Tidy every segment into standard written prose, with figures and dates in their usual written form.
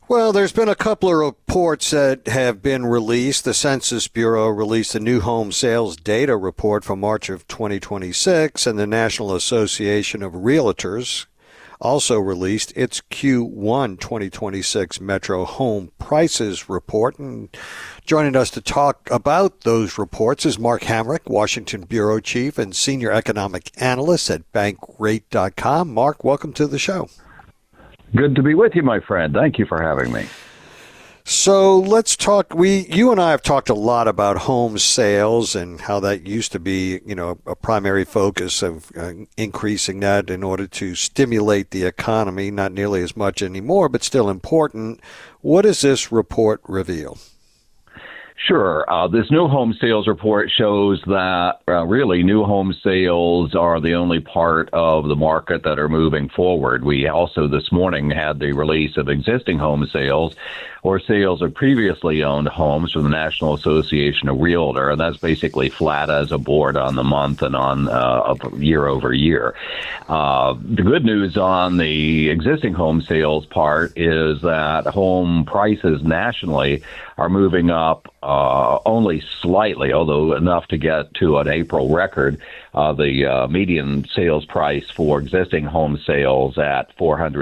Well, there's been a couple of reports that have been released. The Census Bureau released a new home sales data report for March of 2026, and the National Association of Realtors also released its Q1 2026 Metro Home Prices Report. And joining us to talk about those reports is Mark Hamrick, Washington Bureau Chief and Senior Economic Analyst at Bankrate.com. Mark, welcome to the show. Good to be with you, my friend. Thank you for having me. So let's talk. You and I have talked a lot about home sales and how that used to be, a primary focus of increasing that in order to stimulate the economy. Not nearly as much anymore, but still important. What does this report reveal? Sure. This new home sales report shows that really new home sales are the only part of the market that are moving forward. We also this morning had the release of existing home sales or sales of previously owned homes from the National Association of Realtors, and that's basically flat as a board on the month and on year over year. The good news on the existing home sales part is that home prices nationally are moving up only slightly, although enough to get to an April record. The median sales price for existing home sales at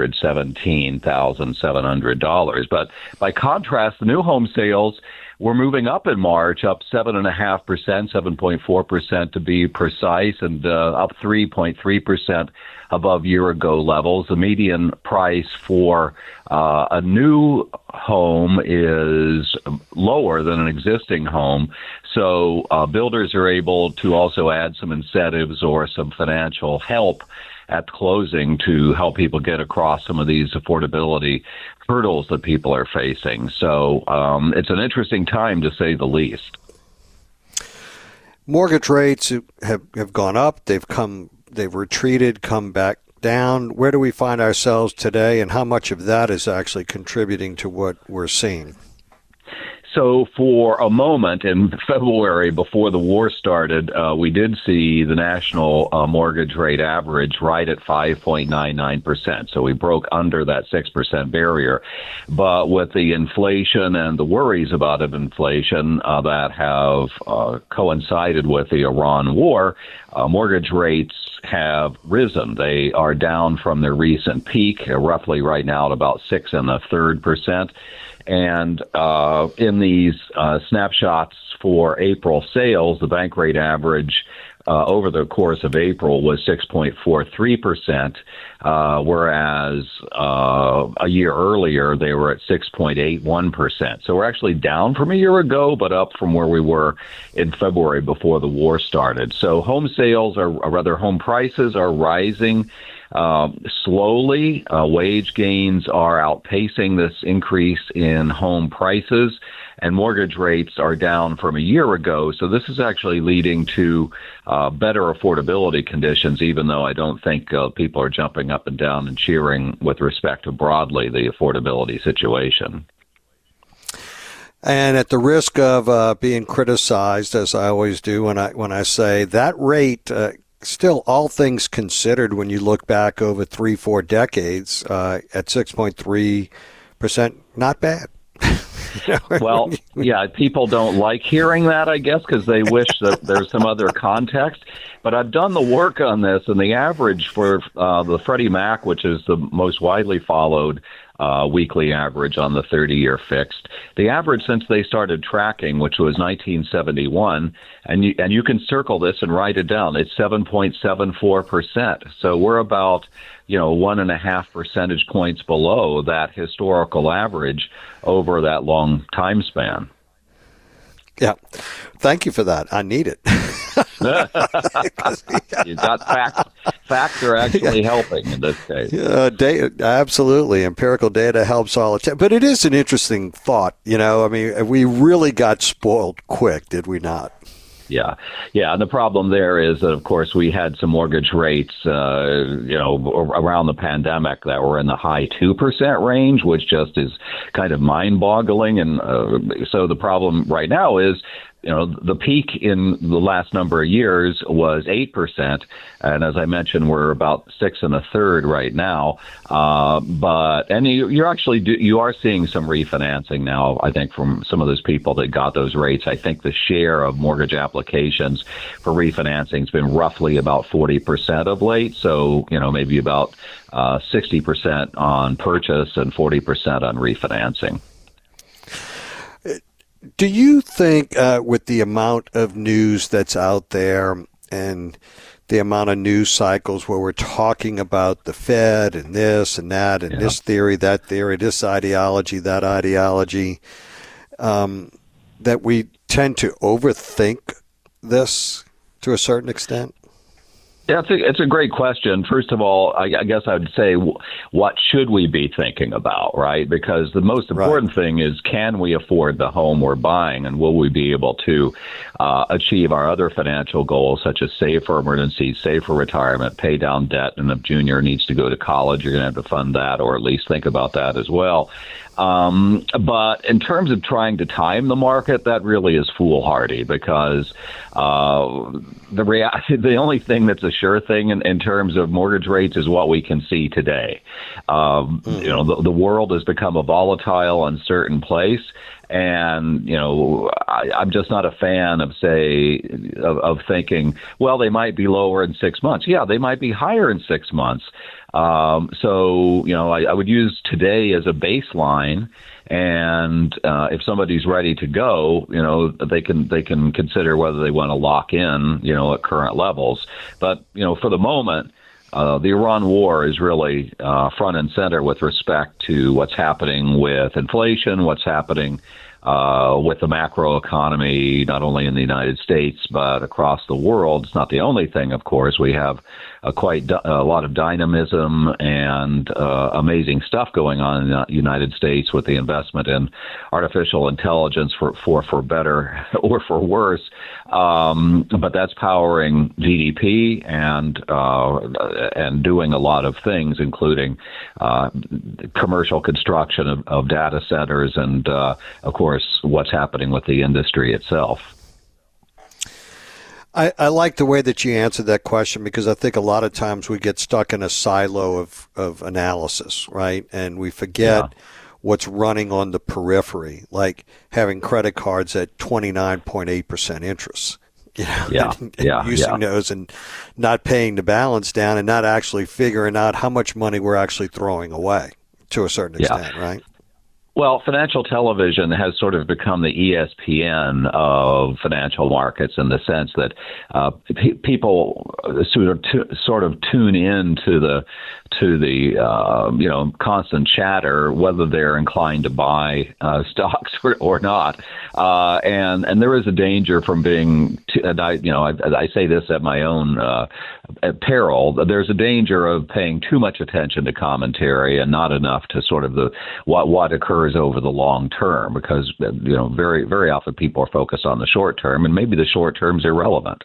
$417,700. But by contrast, the new home sales were moving up in March, up 7.5%, 7.4% to be precise, and up 3.3% above year-ago levels. The median price for a new home is lower than an existing home, so builders are able to also add some incentives or some financial help at closing to help people get across some of these affordability hurdles that people are facing. So it's an interesting time, to say the least. Mortgage rates have gone up. They've retreated, come back down. Where do we find ourselves today, and how much of that is actually contributing to what we're seeing? So for a moment in February, before the war started, we did see the national mortgage rate average right at 5.99%. So we broke under that 6% barrier. But with the inflation and the worries about inflation that have coincided with the Iran war, mortgage rates have risen. They are down from their recent peak, roughly right now at about 6.33%. And in these snapshots for April sales, the bank rate average over the course of April was 6.43%, whereas a year earlier they were at 6.81%. So we're actually down from a year ago, but up from where we were in February before the war started. So home sales, or rather home prices, are rising slowly. Wage gains are outpacing this increase in home prices, and mortgage rates are down from a year ago. So this is actually leading to better affordability conditions, even though I don't think people are jumping up and down and cheering with respect to broadly the affordability situation. And at the risk of being criticized, as I always do when I say that rate, still, all things considered, when you look back over 3-4 decades, at 6.3%, not bad. Well, yeah, people don't like hearing that, I guess, because they wish that there's some other context. But I've done the work on this, and the average for the Freddie Mac, which is the most widely followed weekly average on the 30-year fixed, the average since they started tracking, which was 1971, and you can circle this and write it down, it's 7.74%. So we're about 1.5 percentage points below that historical average over that long time span. Yeah. Thank you for that. I need it. You got facts. Facts are actually helping in this case. Absolutely. Empirical data helps all the time. But it is an interesting thought. I mean, we really got spoiled quick, did we not? Yeah. And the problem there is that, of course, we had some mortgage rates, around the pandemic that were in the high 2% range, which just is kind of mind-boggling. And so the problem right now is the peak in the last number of years was 8%, and as I mentioned, we're about 6 1/3 right now. And you are seeing some refinancing now. I think from some of those people that got those rates. I think the share of mortgage applications for refinancing has been roughly about 40% of late. So maybe about 60% on purchase and 40% on refinancing. Do you think with the amount of news that's out there and the amount of news cycles where we're talking about the Fed and this and that and this theory, that theory, this ideology, that ideology, that we tend to overthink this to a certain extent? Yeah, it's a great question. First of all, I guess I would say, what should we be thinking about, right? Because the most important thing is, can we afford the home we're buying, and will we be able to achieve our other financial goals, such as save for emergencies, save for retirement, pay down debt, and if junior needs to go to college, you're going to have to fund that, or at least think about that as well. But in terms of trying to time the market, that really is foolhardy, because the only thing that's a sure thing in terms of mortgage rates is what we can see today. The world has become a volatile, uncertain place. And, I'm just not a fan of thinking, well, they might be lower in 6 months. Yeah, they might be higher in 6 months. I would use today as a baseline. And if somebody's ready to go, they can consider whether they want to lock in, at current levels. But, for the moment, the Iran war is really front and center with respect to what's happening with inflation, what's happening with the macro economy, not only in the United States, but across the world. It's not the only thing, of course. We have a lot of dynamism and amazing stuff going on in the United States with the investment in artificial intelligence for better or for worse. But that's powering GDP and doing a lot of things, including commercial construction of data centers and, of course, what's happening with the industry itself. I like the way that you answered that question, because I think a lot of times we get stuck in a silo of analysis, right? And we forget what's running on the periphery, like having credit cards at 29.8% interest. Using those and not paying the balance down and not actually figuring out how much money we're actually throwing away to a certain extent, right? Well, financial television has sort of become the ESPN of financial markets, in the sense that people sort of tune in to the constant chatter, whether they're inclined to buy stocks or not. And there is a danger from being, I say this at my own at peril. There's a danger of paying too much attention to commentary and not enough to sort of what occurs over the long term, because very, very often people are focused on the short term, and maybe the short term's irrelevant.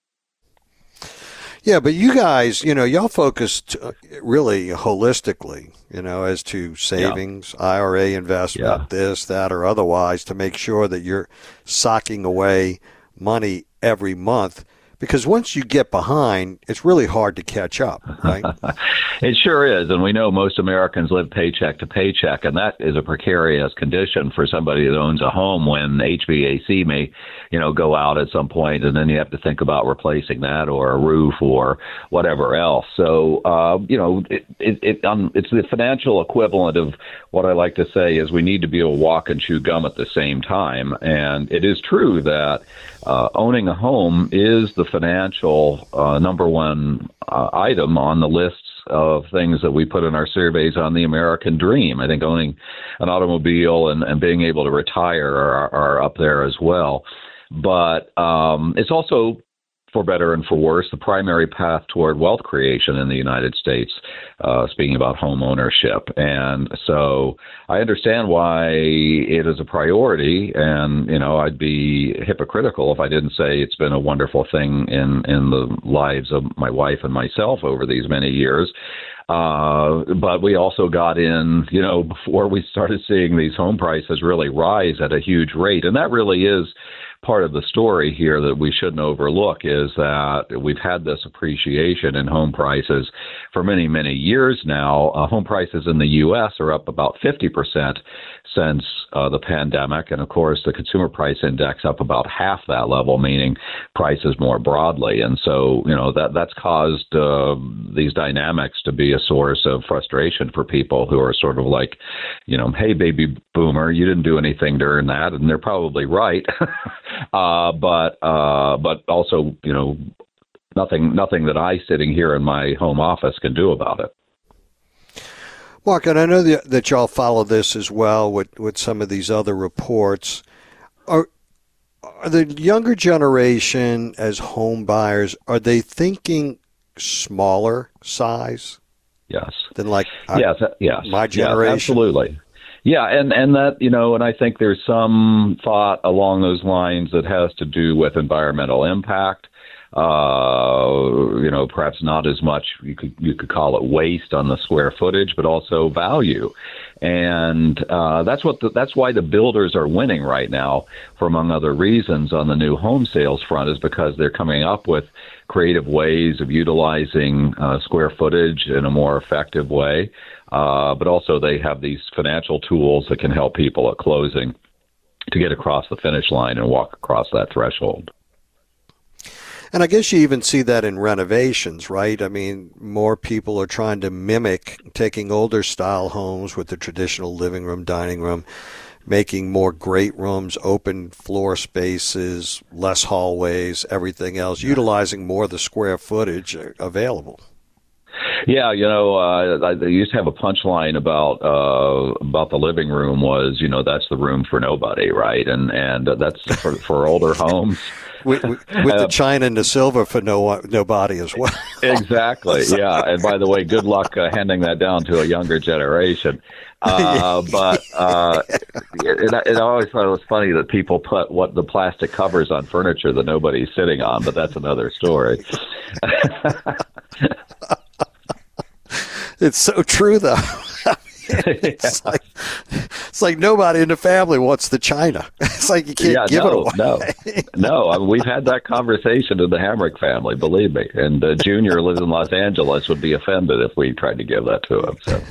Yeah, but you guys, y'all focused really holistically, as to savings, IRA investment, this, that, or otherwise, to make sure that you're socking away money every month. Because once you get behind, it's really hard to catch up, right? It sure is. And we know most Americans live paycheck to paycheck, and that is a precarious condition for somebody that owns a home, when HVAC may, go out at some point, and then you have to think about replacing that, or a roof, or whatever else. So, it's the financial equivalent of what I like to say is we need to be able to walk and chew gum at the same time. And it is true that owning a home is the financial number one item on the lists of things that we put in our surveys on the American dream. I think owning an automobile and being able to retire are up there as well. But it's also, for better and for worse, the primary path toward wealth creation in the United States, speaking about home ownership. And so I understand why it is a priority, and, I'd be hypocritical if I didn't say it's been a wonderful thing in the lives of my wife and myself over these many years. But we also got in, before we started seeing these home prices really rise at a huge rate. And that really is part of the story here that we shouldn't overlook is that we've had this appreciation in home prices for many, many years now. Home prices in the U.S. are up about 50% since the pandemic. And of course, the consumer price index up about half that level, meaning prices more broadly. And so, that's caused these dynamics to be a source of frustration for people who are sort of like, hey, baby boomer, you didn't do anything to earn that. And they're probably right. But also, nothing that I sitting here in my home office can do about it. Mark, and I know that y'all follow this as well with some of these other reports. Are the younger generation as home buyers, are they thinking smaller size? Yes. Than like yes. My generation? Yes, absolutely. Yeah, and that, and I think there's some thought along those lines that has to do with environmental impact. Perhaps not as much, you could call it waste on the square footage, but also value. And that's why the builders are winning right now, for among other reasons, on the new home sales front, is because they're coming up with creative ways of utilizing square footage in a more effective way. But also they have these financial tools that can help people at closing to get across the finish line and walk across that threshold. And I guess you even see that in renovations, right? I mean, more people are trying to mimic taking older style homes with the traditional living room, dining room, making more great rooms, open floor spaces, less hallways, everything else, utilizing more of the square footage available. Yeah, they used to have a punchline about the living room was, that's the room for nobody, right? And that's for older homes. With the china and the silver for nobody as well. Exactly, yeah. And by the way, good luck handing that down to a younger generation. But it always thought it was funny that people put the plastic covers on furniture that nobody's sitting on, but that's another story. It's so true, though. It's like nobody in the family wants the china. It's like you can't give it away. No. I mean, we've had that conversation in the Hamrick family, believe me. And Junior lives in Los Angeles, would be offended if we tried to give that to him. So.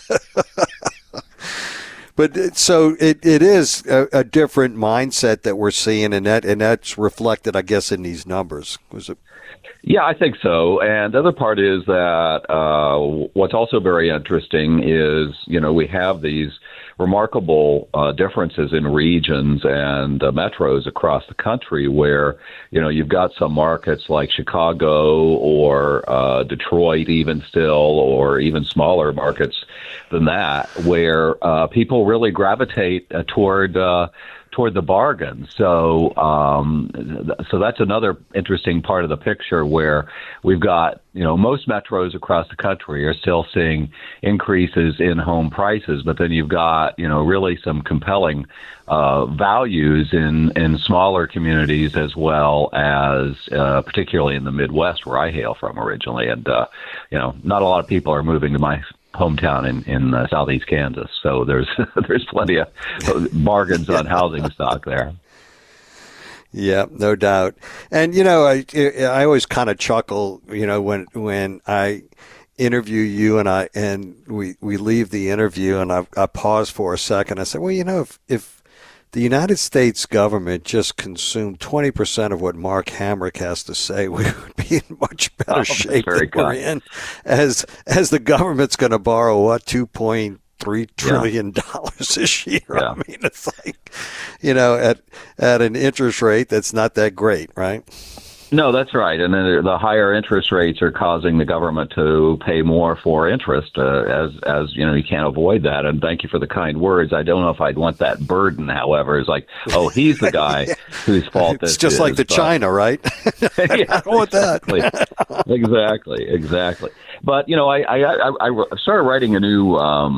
But so it is a different mindset that we're seeing, and that's reflected, I guess, in these numbers. Was it? Yeah, I think so. And the other part is that what's also very interesting is, we have these remarkable differences in regions and metros across the country where, you've got some markets like Chicago or Detroit even still, or even smaller markets than that, where people really gravitate toward the bargain. So that's another interesting part of the picture where we've got, most metros across the country are still seeing increases in home prices, but then you've got, really some compelling values in smaller communities as well as particularly in the Midwest where I hail from originally. And, not a lot of people are moving to my hometown in southeast Kansas, so there's plenty of bargains on housing stock there. Yeah, no doubt. And I always kind of chuckle, when I interview you and we leave the interview and I pause for a second. I said, well, if the United States government just consumed 20% of what Mark Hamrick has to say, we would be in much better shape than we're in. As the government's going to borrow, $2.3 trillion this year. Yeah. I mean, it's like, at an interest rate that's not that great, right? No, that's right. And then the higher interest rates are causing the government to pay more for interest, as you can't avoid that. And thank you for the kind words. I don't know if I'd want that burden, however. It's like, oh, he's the guy whose fault this is. It's just like the China, right? Yeah, I don't want that. Exactly. But, I started writing a new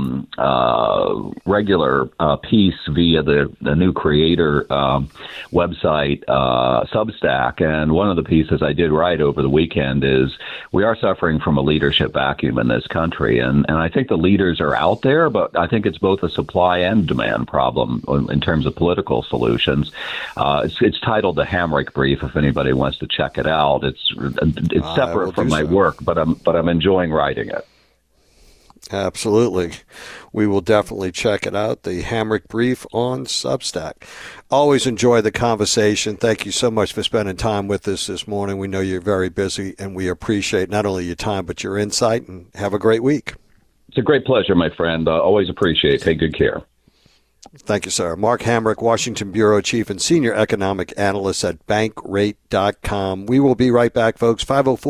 regular piece via the new Creator website, Substack. And one of the pieces I did write over the weekend is we are suffering from a leadership vacuum in this country. And I think the leaders are out there, but I think it's both a supply and demand problem in terms of political solutions. It's titled The Hamrick Brief, if anybody wants to check it out. It's separate from my work, but I'm enjoying writing it. Absolutely. We will definitely check it out, the Hamrick Brief on Substack. Always enjoy the conversation. Thank you so much for spending time with us this morning. We know you're very busy, and we appreciate not only your time, but your insight, and have a great week. It's a great pleasure, my friend. Always appreciate it. Take good care. Thank you, sir. Mark Hamrick, Washington Bureau Chief and Senior Economic Analyst at Bankrate.com. We will be right back, folks.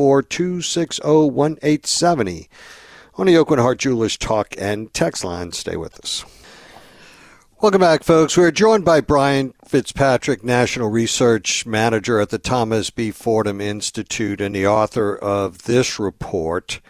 504-260-1870 on the Aucoin Hart Jewelers Talk and Text line. Stay with us. Welcome back, folks. We're joined by Brian Fitzpatrick, National Research Manager at the Thomas B. Fordham Institute and the author of this report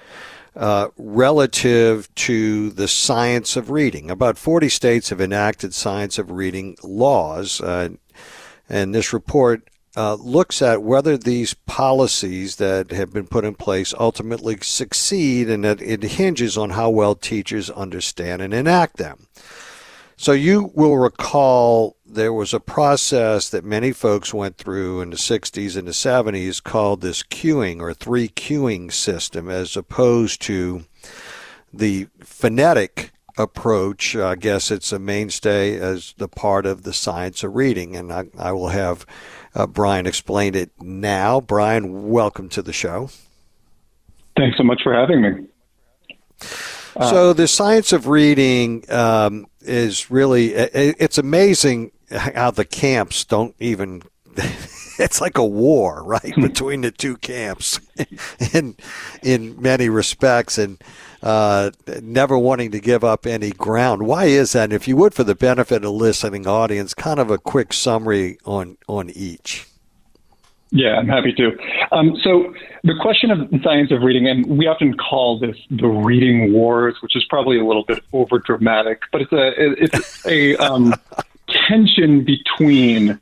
relative to the science of reading. About 40 states have enacted science of reading laws, and this report looks at whether these policies that have been put in place ultimately succeed, and that it hinges on how well teachers understand and enact them. So you will recall there was a process that many folks went through in the 60s and the 70s called this cueing or 3 cueing system, as opposed to the phonetic approach. I guess it's a mainstay as the part of the science of reading, and I will have Brian explain it now. Brian, welcome to the show. Thanks so much for having me. So the science of reading is really, it's amazing how the camps don't even, it's like a war, right, between the two camps in many respects, and never wanting to give up any ground. Why is that? And if you would, for the benefit of the listening audience, kind of a quick summary on each. Yeah, I'm happy to. So the question of the science of reading, and we often call this the reading wars, which is probably a little bit over dramatic, but it's a tension between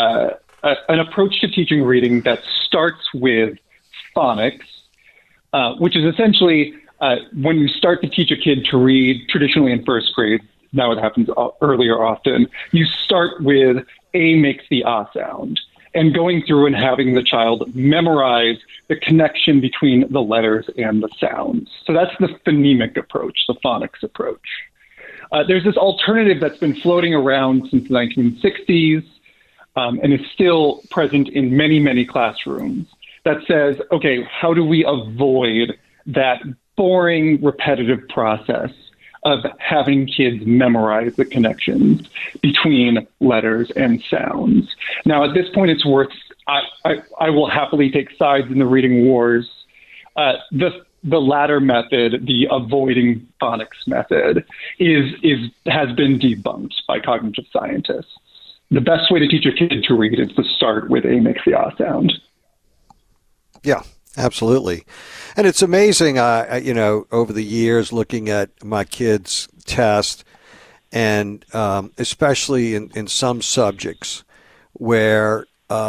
an approach to teaching reading that starts with phonics, which is essentially when you start to teach a kid to read, traditionally in first grade, now it happens earlier often, you start with A makes the ah sound, and going through and having the child memorize the connection between the letters and the sounds. So that's the phonemic approach, the phonics approach. There's this alternative that's been floating around since the 1960s and is still present in many, many classrooms that says, okay, how do we avoid that boring, repetitive process of having kids memorize the connections between letters and sounds? Now, at this point, it's worth, I will happily take sides in the reading wars. The latter method, the avoiding phonics method, has been debunked by cognitive scientists. The best way to teach a kid to read is to start with A makes the ah sound. Yeah. Absolutely. And it's amazing, over the years looking at my kids' test, and especially in some subjects where,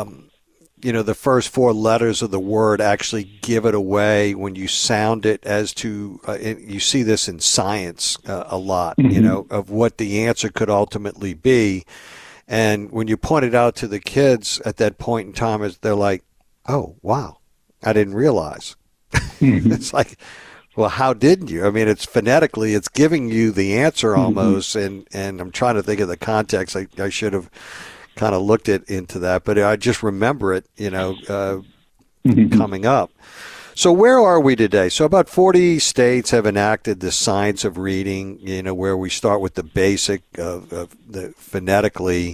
the first 4 letters of the word actually give it away when you sound it, as to, you see this in science a lot, mm-hmm. Of what the answer could ultimately be. And when you point it out to the kids at that point in time, they're like, oh, wow. I didn't realize. Mm-hmm. It's like, well, how didn't you? I mean, it's phonetically, it's giving you the answer almost, mm-hmm. and I'm trying to think of the context. I should have kind of looked into that, but I just remember it, mm-hmm. coming up. So where are we today? So about 40 states have enacted the science of reading, where we start with the basic of the phonetically,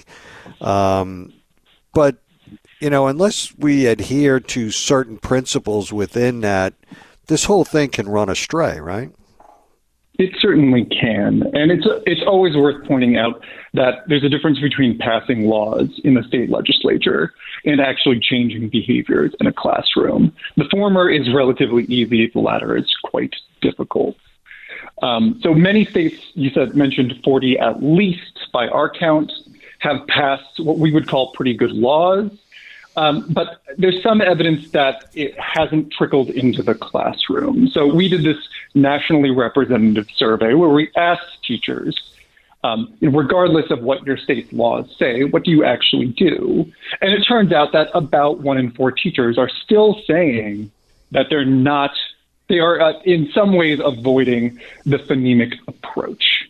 but unless we adhere to certain principles within that, this whole thing can run astray, right? It certainly can. And it's always worth pointing out that there's a difference between passing laws in the state legislature and actually changing behaviors in a classroom. The former is relatively easy. The latter is quite difficult. So many states, mentioned 40 at least by our count, have passed what we would call pretty good laws. But there's some evidence that it hasn't trickled into the classroom. So we did this nationally representative survey where we asked teachers, regardless of what your state's laws say, what do you actually do? And it turns out that about 1 in 4 teachers are still saying that they are in some ways avoiding the phonemic approach.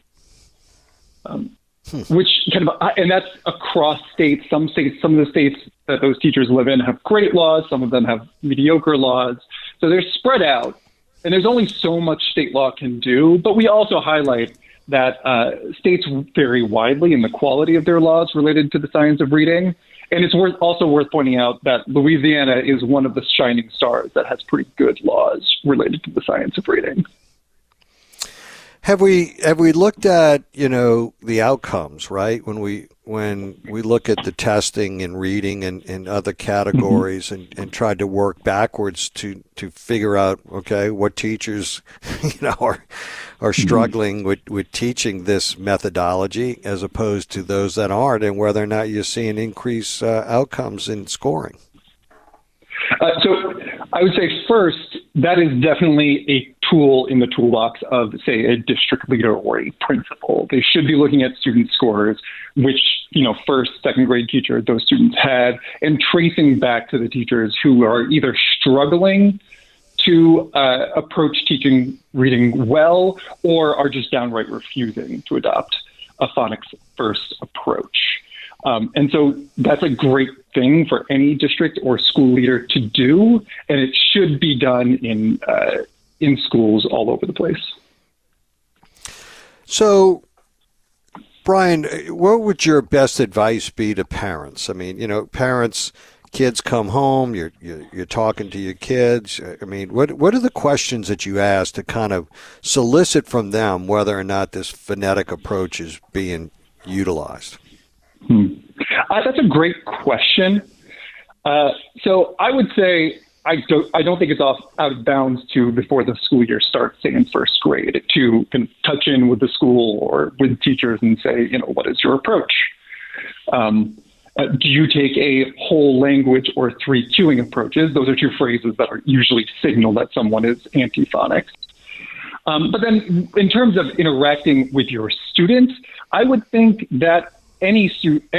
Which and that's across states. Some of the states that those teachers live in have great laws. Some of them have mediocre laws. So they're spread out, and there's only so much state law can do. But we also highlight that states vary widely in the quality of their laws related to the science of reading. And it's also worth pointing out that Louisiana is one of the shining stars that has pretty good laws related to the science of reading. Have we looked at, the outcomes, right? When we look at the testing and reading and other categories and tried to work backwards to figure out, okay, what teachers, are struggling with teaching this methodology as opposed to those that aren't, and whether or not you see an increase outcomes in scoring. So I would say first, that is definitely a tool in the toolbox of, say, a district leader or a principal. They should be looking at student scores, which, first, second grade teacher those students had, and tracing back to the teachers who are either struggling to approach teaching reading well or are just downright refusing to adopt a phonics first approach. And so that's a great thing for any district or school leader to do, and it should be done in schools all over the place. So, Brian, what would your best advice be to parents? I mean, parents, kids come home, you're talking to your kids. I mean, what are the questions that you ask to kind of solicit from them whether or not this phonetic approach is being utilized? That's a great question. So I would say I don't think it's out of bounds to, before the school year starts, say in first grade, to kind of touch in with the school or with teachers and say, what is your approach? Do you take a whole language or 3 cueing approaches? Those are 2 phrases that are usually signal that someone is anti-phonics. But then in terms of interacting with your students, I would think that any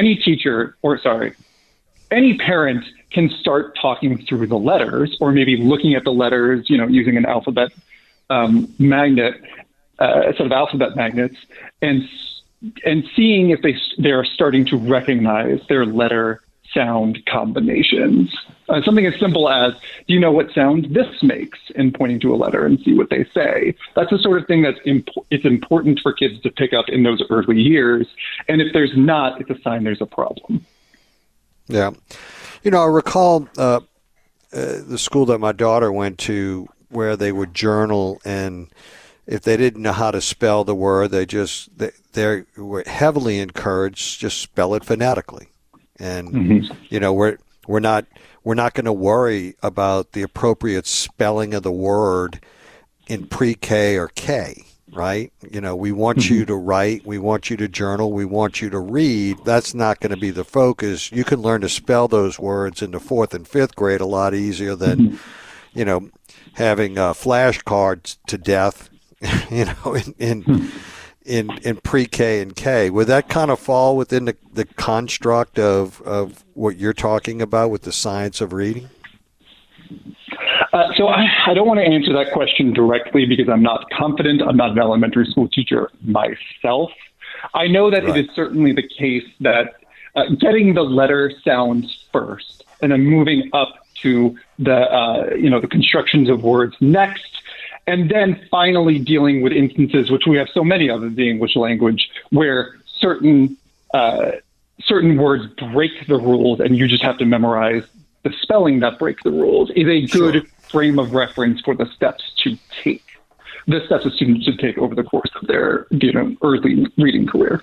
parent can start talking through the letters, or maybe looking at the letters, using an alphabet magnet, a set of alphabet magnets, and seeing if they are starting to recognize their letter sound combinations. Something as simple as, do you know what sound this makes? And pointing to a letter and see what they say. That's the sort of thing it's important for kids to pick up in those early years. And if there's not, it's a sign there's a problem. Yeah. I recall the school that my daughter went to where they would journal, and if they didn't know how to spell the word, they were heavily encouraged just spell it phonetically. And, we're not going to worry about the appropriate spelling of the word in pre-K or K, right? We want you to write, we want you to journal, we want you to read. That's not going to be the focus. You can learn to spell those words in the 4th and 5th grade a lot easier than, having flashcards to death, in pre-K and K. Would that kind of fall within the construct of what you're talking about with the science of reading? So I don't want to answer that question directly because I'm not confident. I'm not an elementary school teacher myself. I know that It is certainly the case that getting the letter sounds first and then moving up to the constructions of words next, and then finally dealing with instances, which we have so many of in the English language, where certain words break the rules and you just have to memorize the spelling that breaks the rules, is a good frame of reference for the steps to take. the steps a student should take over the course of their early reading career.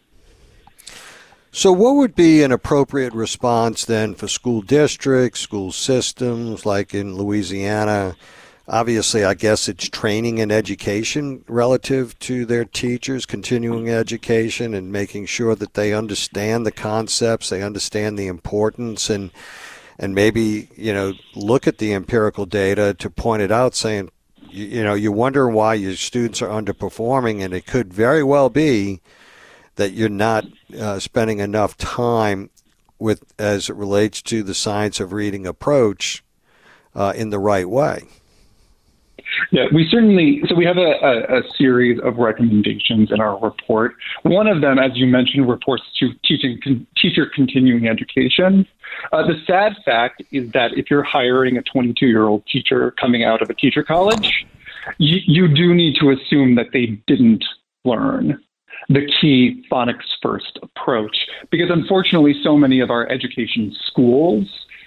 So what would be an appropriate response then for school districts, school systems, like in Louisiana? Obviously, I guess it's training and education relative to their teachers, continuing education, and making sure that they understand the concepts, they understand the importance, and maybe, look at the empirical data to point it out, saying, you wonder why your students are underperforming, and it could very well be that you're not spending enough time with, as it relates to the science of reading approach, in the right way. Yeah, we have a series of recommendations in our report. One of them, as you mentioned, reports to teacher continuing education. The sad fact is that if you're hiring a 22-year-old teacher coming out of a teacher college, you do need to assume that they didn't learn the key phonics first approach, because unfortunately so many of our education schools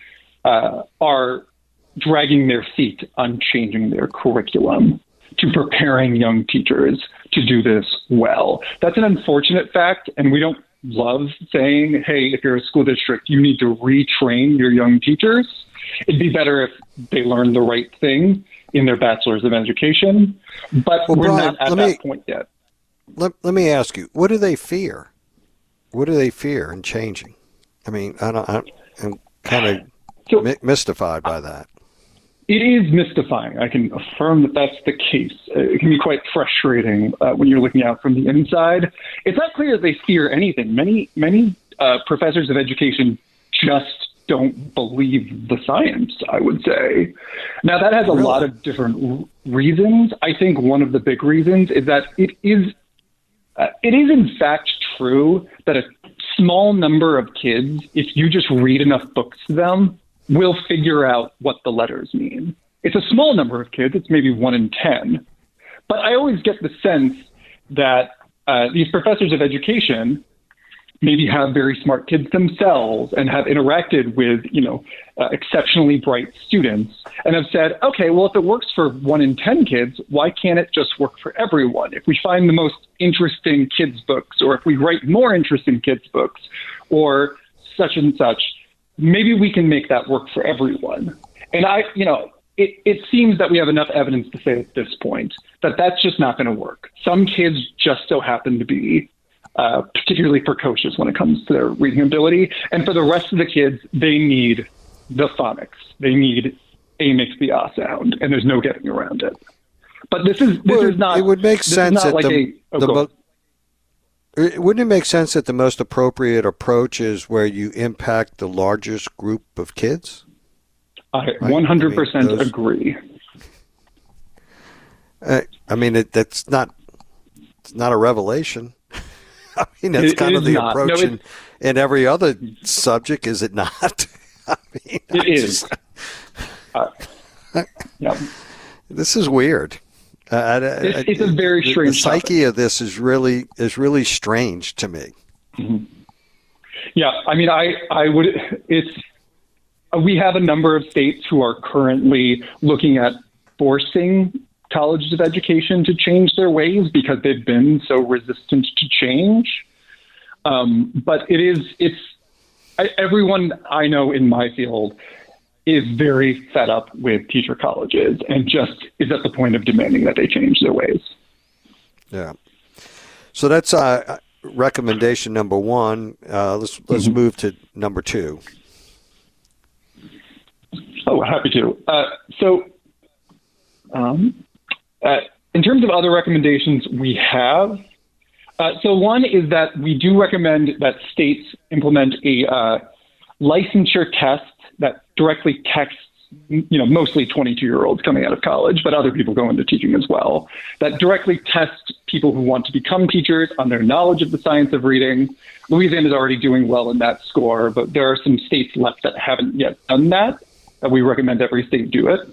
are dragging their feet on changing their curriculum to preparing young teachers to do this well. That's an unfortunate fact, and we don't love saying, hey, if you're a school district, you need to retrain your young teachers. It'd be better if they learn the right thing in their bachelor's of education, but we're Brian, not at that point yet. Let me ask you, what do they fear? What do they fear in changing? I mean, I'm kind of mystified by that. It is mystifying. I can affirm that that's the case. It can be quite frustrating when you're looking out from the inside. It's not clear that they fear anything. Many professors of education just don't believe the science, I would say. Now, that has a lot of different reasons. I think one of the big reasons is that it is in fact true that a small number of kids, if you just read enough books to them, will figure out what the letters mean. It's a small number of kids. It's maybe 1 in 10. But I always get the sense that these professors of education maybe have very smart kids themselves and have interacted with, exceptionally bright students and have said, okay, well, if it works for 1 in 10 kids, why can't it just work for everyone? If we find the most interesting kids' books, or if we write more interesting kids' books, or such and such, maybe we can make that work for everyone. And it seems that we have enough evidence to say at this point that that's just not going to work. Some kids just so happen to be particularly precocious when it comes to their reading ability. And for the rest of the kids, they need the phonics. They need A makes the ah sound, and there's no getting around it. But this is not. It would make sense that wouldn't it make sense that the most appropriate approach is where you impact the largest group of kids? I 100% agree. It's not a revelation. I mean, that's kind of the approach in every other subject, is it not? It is. Yeah. This is weird. It's a very strange. The psyche of this is really strange to me. Mm-hmm. Yeah, I mean, I would. We have a number of states who are currently looking at forcing colleges of education to change their ways because they've been so resistant to change. But everyone I know in my field is very fed up with teacher colleges and just is at the point of demanding that they change their ways. Yeah. So that's recommendation number one. Let's move to number two. Oh, happy to. In terms of other recommendations we have, so one is that we do recommend that states implement a licensure test that directly texts, mostly 22-year-olds coming out of college, but other people go into teaching as well, that directly tests people who want to become teachers on their knowledge of the science of reading. Louisiana is already doing well in that score, but there are some states left that haven't yet done that. We recommend every state do it.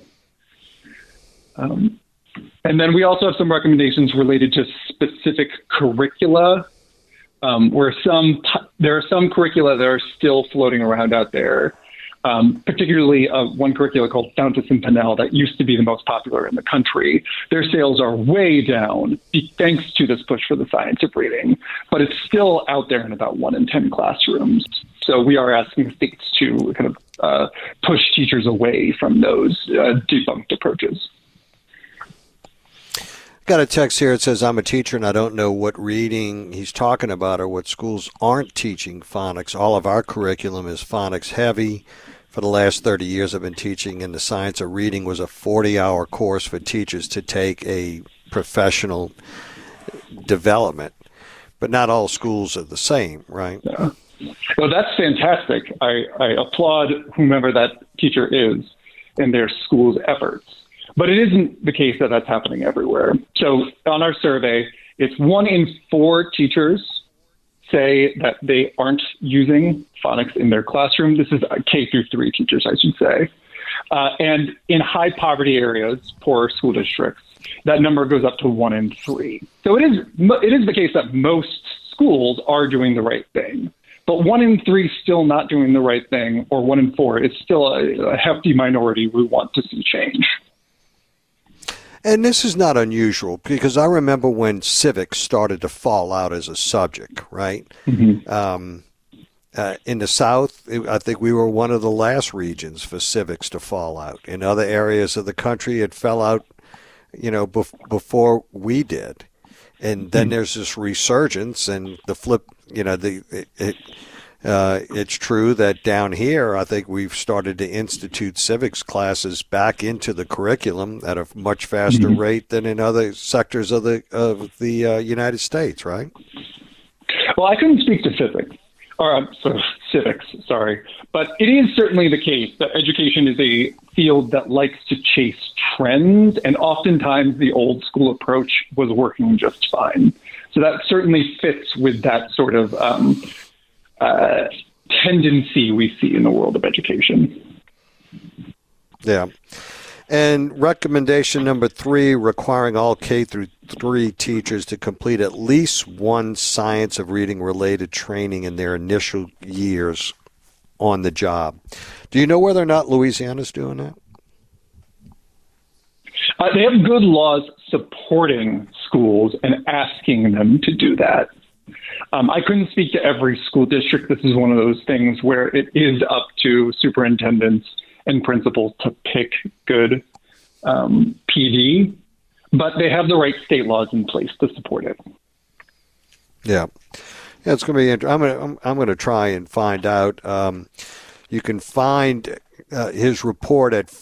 And then we also have some recommendations related to specific curricula, where there are some curricula that are still floating around out there particularly one curricula called Fountas and Pinnell that used to be the most popular in the country. Their sales are way down thanks to this push for the science of reading, but it's still out there in about 1 in 10 classrooms. So we are asking states to kind of push teachers away from those debunked approaches. Got a text here. It says, I'm a teacher and I don't know what reading he's talking about or what schools aren't teaching phonics. All of our curriculum is phonics heavy. For the last 30 years I've been teaching, and the science of reading was a 40-hour course for teachers to take a professional development. But not all schools are the same, right? Yeah. Well, that's fantastic. I applaud whomever that teacher is in their school's efforts. But it isn't the case that that's happening everywhere. So on our survey, it's 1 in 4 teachers say that they aren't using phonics in their classroom. This is K through 3 teachers, I should say. And in high poverty areas, poor school districts, that number goes up to 1 in 3. So it is the case that most schools are doing the right thing. But 1 in 3 still not doing the right thing, or 1 in 4 is still a hefty minority we want to see change. And this is not unusual, because I remember when civics started to fall out as a subject, right? Mm-hmm. In the South, I think we were one of the last regions for civics to fall out. In other areas of the country, it fell out, before we did. And then there's this resurgence, and the flip, it's true that down here, I think we've started to institute civics classes back into the curriculum at a much faster rate than in other sectors of the United States, right? Well, I couldn't speak to physics, or civics, sorry. But it is certainly the case that education is a field that likes to chase trends, and oftentimes the old school approach was working just fine. So that certainly fits with that sort of tendency we see in the world of education. Yeah. And recommendation number 3, requiring all K through 3 teachers to complete at least one science of reading related training in their initial years on the job. Do you know whether or not Louisiana's doing that? They have good laws supporting schools and asking them to do that. I couldn't speak to every school district. This is one of those things where it is up to superintendents and principals to pick good PD, but they have the right state laws in place to support it. Yeah, it's going to be interesting. I'm going to try and find out. You can find his report at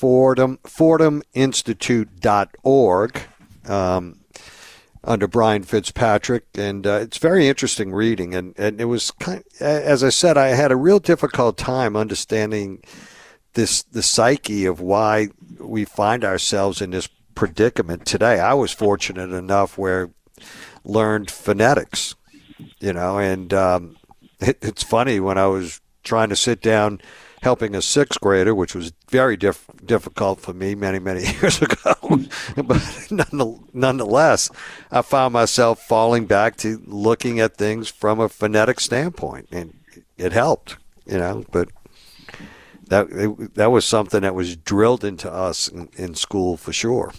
FordhamInstitute.org. Under Brian Fitzpatrick, and it's very interesting reading. And it was as I said, I had a real difficult time understanding the psyche of why we find ourselves in this predicament today. I was fortunate enough where learned phonetics, and it's funny when I was trying to sit down helping a 6th grader, which was very difficult for me many, many years ago. But nonetheless, I found myself falling back to looking at things from a phonetic standpoint, and it helped, but that was something that was drilled into us in school for sure.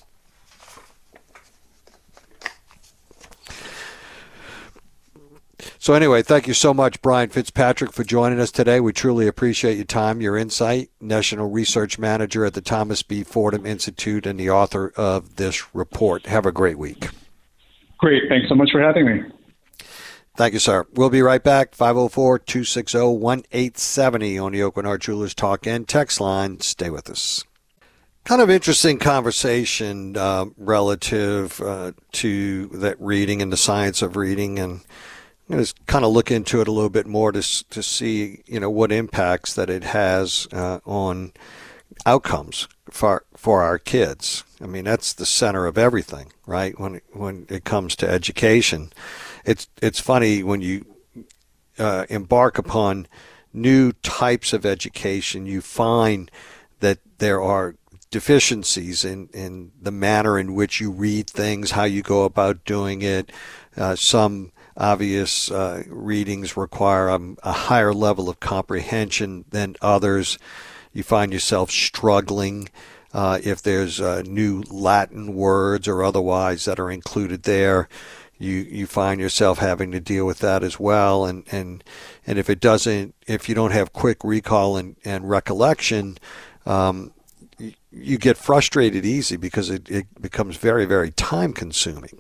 So anyway, thank you so much, Brian Fitzpatrick, for joining us today. We truly appreciate your time, your insight. National Research Manager at the Thomas B. Fordham Institute and the author of this report. Have a great week. Great. Thanks so much for having me. Thank you, sir. We'll be right back. 504-260-1870 on the Aucoin Hart Jewelers Talk and Text line. Stay with us. Kind of interesting conversation relative to that reading and the science of reading, and I'm going to kind of look into it a little bit more to see, what impacts that it has on outcomes for our kids. I mean, that's the center of everything, right? When it comes to education, it's funny when you embark upon new types of education, you find that there are deficiencies in the manner in which you read things, how you go about doing it. Some obvious readings require a higher level of comprehension than others. You find yourself struggling if there's new Latin words or otherwise that are included there. You find yourself having to deal with that as well, and if you don't have quick recall and recollection, you get frustrated easy because it becomes very, very time consuming.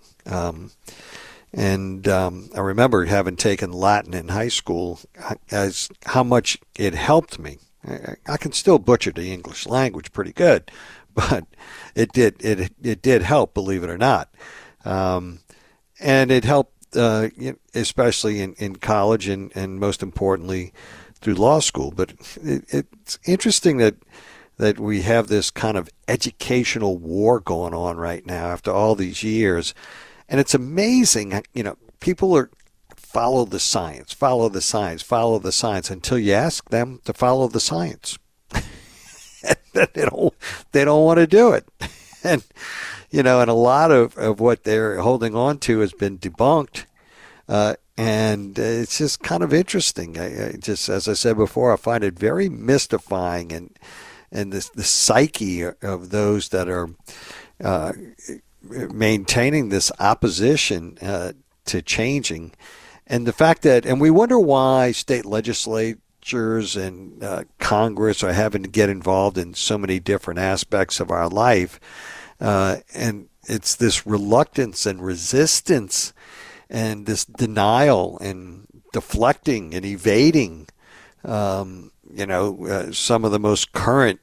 And I remember having taken Latin in high school, as how much it helped me. I can still butcher the English language pretty good, but it did help, believe it or not. And it helped, especially in college and most importantly through law school. But it's interesting that we have this kind of educational war going on right now after all these years. And it's amazing, people follow the science until you ask them to follow the science. They don't want to do it. And and a lot of what they're holding on to has been debunked. And it's just kind of interesting. I just, as I said before, I find it very mystifying, and the psyche of those that are maintaining this opposition to changing. And the fact that, and we wonder why state legislatures and Congress are having to get involved in so many different aspects of our life. And it's this reluctance and resistance and this denial and deflecting and evading, some of the most current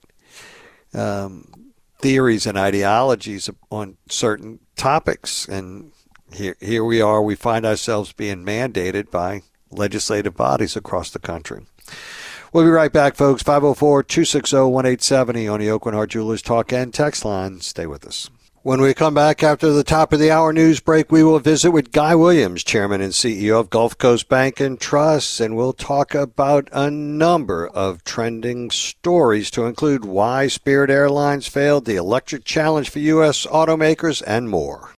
theories and ideologies on certain topics. And here we are, we find ourselves being mandated by legislative bodies across the country. We'll be right back, folks. 504-260-1870 on the Aucoin Hart Jewelers Talk and Text line. Stay with us. When we come back after the top of the hour news break, we will visit with Guy Williams, Chairman and CEO of Gulf Coast Bank and Trust, and we'll talk about a number of trending stories to include why Spirit Airlines failed, the electric challenge for U.S. automakers, and more.